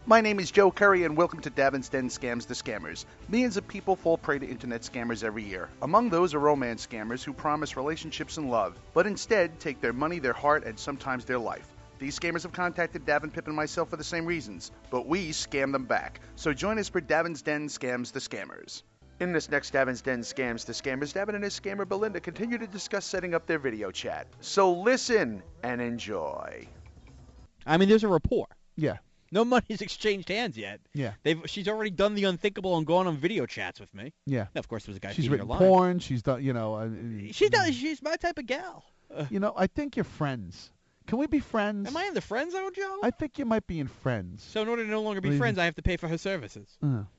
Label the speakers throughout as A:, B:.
A: My name is Joe Curry, and welcome to Davin's Den Scams the Scammers. Millions of people fall prey to internet scammers every year. Among those are romance scammers who promise relationships and love, but instead take their money, their heart, and sometimes their life. These scammers have contacted Davin, Pip, and myself for the same reasons, but we scam them back. So join us for Davin's Den Scams the Scammers. In this next Davin's Den Scams the Scammers, Davin and his scammer Belinda continue to discuss setting up their video chat. So listen and enjoy.
B: I mean, there's a rapport.
C: Yeah.
B: No money's exchanged hands yet.
C: Yeah.
B: She's already done the unthinkable and gone on video chats with me.
C: Yeah.
B: Now, of course, there was a guy
C: She's
B: feeding
C: written
B: her line.
C: porn. She's done,
B: She's my type of gal.
C: I think you're friends. Can we be friends?
B: Am I in the friend zone, Joe?
C: I think you might be in friends.
B: So in order to no longer be friends, I have to pay for her services.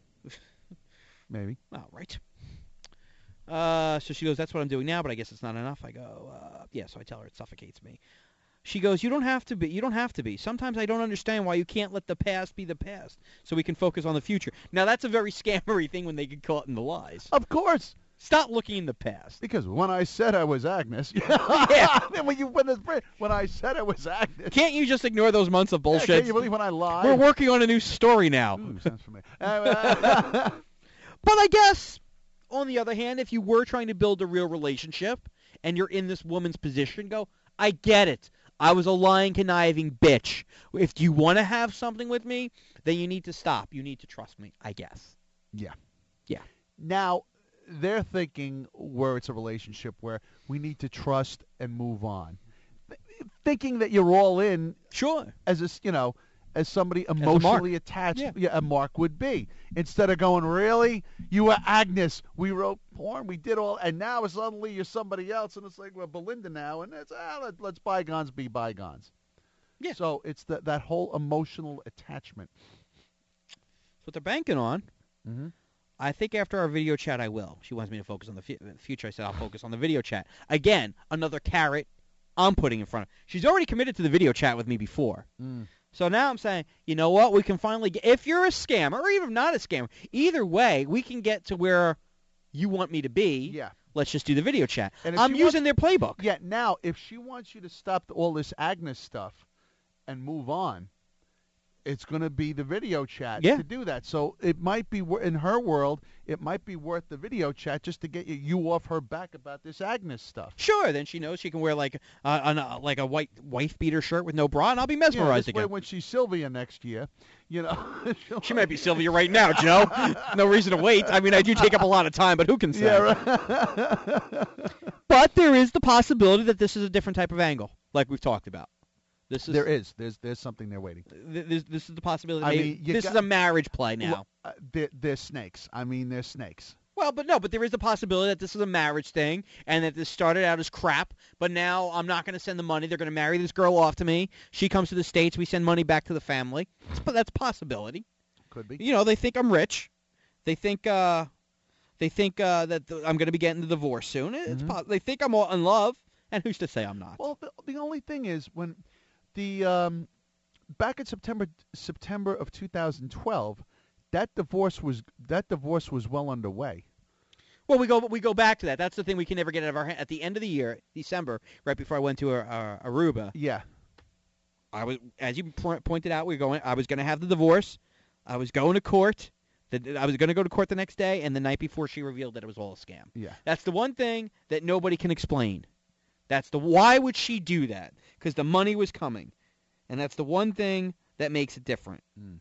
C: Maybe.
B: Oh, right. So she goes, that's what I'm doing now, but I guess it's not enough. I go, yeah, so I tell her it suffocates me. She goes, you don't have to be. You don't have to be. Sometimes I don't understand why you can't let the past be the past so we can focus on the future. Now, that's a very scammery thing when they get caught in the lies.
C: Of course.
B: Stop looking in the past.
C: Because when I said I was Agnes,
B: yeah.
C: when I said I was Agnes.
B: Can't you just ignore those months of bullshit?
C: Can't you believe when I lied?
B: We're working on a new story now.
C: Ooh, sounds familiar.
B: But I guess, on the other hand, if you were trying to build a real relationship and you're in this woman's position, go, I get it. I was a lying, conniving bitch. If you want to have something with me, then you need to stop. You need to trust me, I guess.
C: Yeah.
B: Yeah.
C: Now, they're thinking where it's a relationship where we need to trust and move on. Thinking that you're all in.
B: Sure.
C: As somebody emotionally attached, a Mark would be. Instead of going, really? You were Agnes. We wrote porn. We did all. And now suddenly you're somebody else. And it's like, well, Belinda now. And it's, let's bygones be bygones.
B: Yeah.
C: So it's that whole emotional attachment.
B: That's what they're banking on.
C: Mm-hmm.
B: I think after our video chat, I will. She wants me to focus on the future. I said I'll focus on the video chat. Again, another carrot I'm putting in front of her. She's already committed to the video chat with me before. So now I'm saying, you know what? We can finally get, if you're a scammer or even not a scammer, either way, we can get to where you want me to be.
C: Yeah.
B: Let's just do the video chat.
C: And
B: I'm using their playbook.
C: Yeah. Now, if she wants you to stop all this Agnes stuff and move on, it's going to be the video chat to do that. So it might be, in her world, it might be worth the video chat just to get you off her back about this Agnes stuff.
B: Sure, then she knows she can wear like a white wife beater shirt with no bra, and I'll be mesmerized again.
C: When she's Sylvia next year,
B: she might be Sylvia right now, Joe. No reason to wait. I mean, I do take up a lot of time, but who can say?
C: Yeah, right.
B: But there is the possibility that this is a different type of angle, like we've talked about.
C: There's something there waiting.
B: This is the possibility. This is a marriage play now.
C: They're snakes. I mean, they're snakes.
B: Well, but there is a possibility that this is a marriage thing, and that this started out as crap, but now I'm not going to send the money. They're going to marry this girl off to me. She comes to the States. We send money back to the family. That's a possibility.
C: Could be.
B: They think I'm rich. They think that I'm going to be getting the divorce soon. They think I'm all in love, and who's to say I'm not?
C: Well, the only thing is when back in September of 2012, that divorce was well underway.
B: Well, we go back to that. That's the thing we can never get out of our hand. At the end of the year, December, right before I went to Aruba.
C: Yeah.
B: I was, as you pointed out, I was going to have the divorce. I was going to court. I was going to go to court the next day, and the night before she revealed that it was all a scam.
C: Yeah.
B: That's the one thing that nobody can explain. Why would she do that? Because the money was coming. And that's the one thing that makes it different.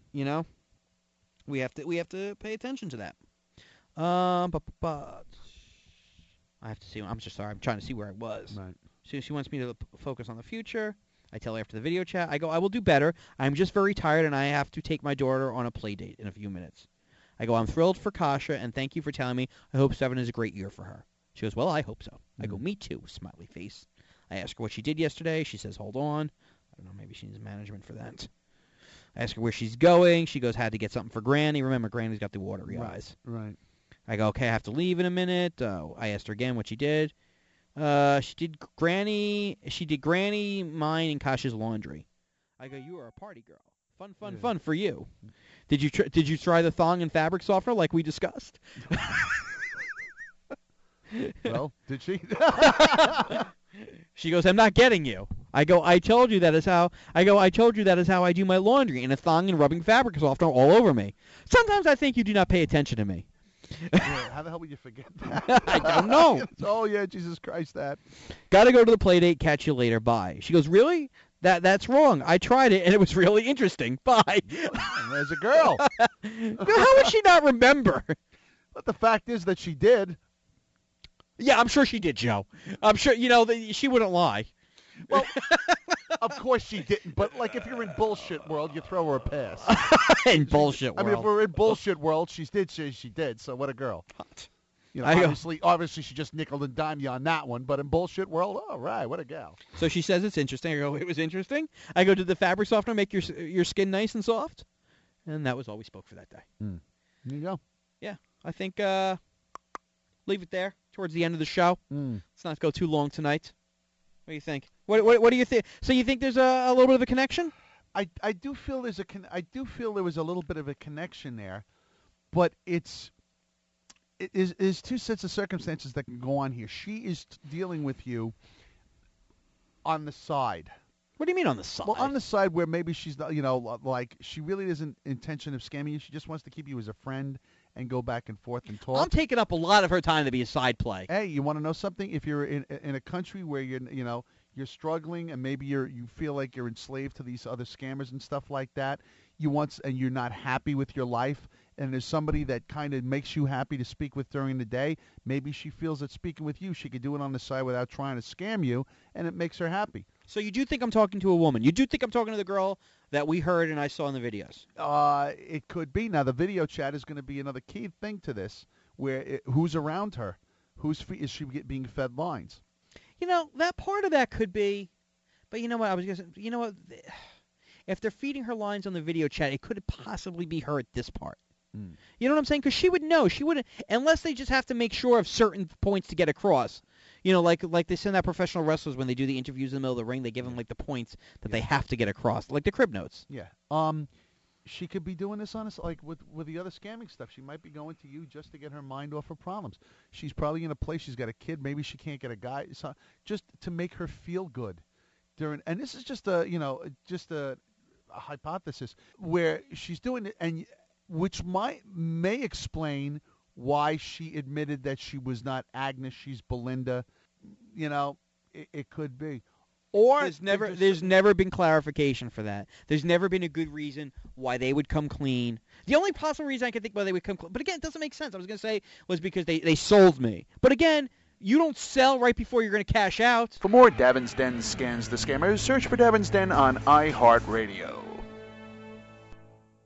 B: We have to pay attention to that. But I have to see. I'm just sorry. I'm trying to see where I was.
C: Right.
B: So she wants me to focus on the future. I tell her after the video chat. I go, I will do better. I'm just very tired, and I have to take my daughter on a play date in a few minutes. I go, I'm thrilled for Kasha, and thank you for telling me. I hope 7 is a great year for her. She goes, well, I hope so. I go, me too, smiley face. I ask her what she did yesterday. She says, hold on. I don't know, maybe she needs management for that. I ask her where she's going. She goes, had to get something for Granny. Remember, Granny's got the watery eyes.
C: Right.
B: I go, okay, I have to leave in a minute. I asked her again what she did. She did Granny, mine, and Kasha's laundry. I go, you are a party girl. Fun for you. Did you try the thong and fabric softener like we discussed?
C: Well, did she?
B: She goes, I'm not getting you. I go, I told you that is how I do my laundry in a thong and rubbing fabric softener all over me. Sometimes I think you do not pay attention to me.
C: Yeah, how the hell would you forget that?
B: I don't know.
C: Oh, yeah, Jesus Christ, that.
B: Gotta go to the play date, catch you later, bye. She goes, really? That's wrong. I tried it, and it was really interesting. Bye.
C: And there's a girl.
B: How would she not remember?
C: But the fact is that she did.
B: Yeah, I'm sure she did, Joe. I'm sure, she wouldn't lie.
C: Well, of course she didn't, but like if you're in bullshit world, you throw her a pass.
B: In bullshit world.
C: I mean, if we're in bullshit world, she did, so what a girl. Obviously she just nickel and dimed you on that one, but in bullshit world, all right, what a gal.
B: So she says it's interesting. I go, it was interesting. I go, did the fabric softener make your skin nice and soft? And that was all we spoke for that day.
C: There you go.
B: Yeah, I think leave it there towards the end of the show. Let's not go too long tonight. What do you think? What do you think? So you think there's a little bit of a connection?
C: I do feel there was a little bit of a connection there, but it is two sets of circumstances that can go on here. She is dealing with you on the side.
B: What do you mean on the side?
C: Well, on the side where maybe she's not, like she really isn't intention of scamming you. She just wants to keep you as a friend and go back and forth and talk.
B: I'm taking up a lot of her time to be a side play.
C: Hey, you want to know something? If you're in a country where you're struggling and maybe you feel like you're enslaved to these other scammers and stuff like that, and you're not happy with your life, and there's somebody that kind of makes you happy to speak with during the day, maybe she feels that speaking with you, she could do it on the side without trying to scam you, and it makes her happy.
B: So you do think I'm talking to a woman? You do think I'm talking to the girl that we heard and I saw in the videos?
C: It could be. Now, the video chat is going to be another key thing to this, where who's around her? Is she being fed lines?
B: That part of that could be, but you know what? I was going to say, you know what? If they're feeding her lines on the video chat, it could possibly be her at this part. You know what I'm saying? Because she would know. She wouldn't, unless they just have to make sure of certain points to get across. Like they send out professional wrestlers when they do the interviews in the middle of the ring, they give them like the points that they have to get across, like the crib notes.
C: Yeah. She could be doing this like with the other scamming stuff. She might be going to you just to get her mind off her problems. She's probably in a place, she's got a kid, maybe she can't get a guy, just to make her feel good. And this is just a hypothesis where she's doing it, and which may explain why she admitted that she was not Agnes, she's Belinda. It could be. Or
B: there's never been clarification for that. There's never been a good reason why they would come clean. The only possible reason I can think why they would come clean, but again, it doesn't make sense. I was going to say was because they sold me. But again, you don't sell right before you're going to cash out.
A: For more Davin's Den Scams the Scammers, search for Davin's Den on iHeartRadio.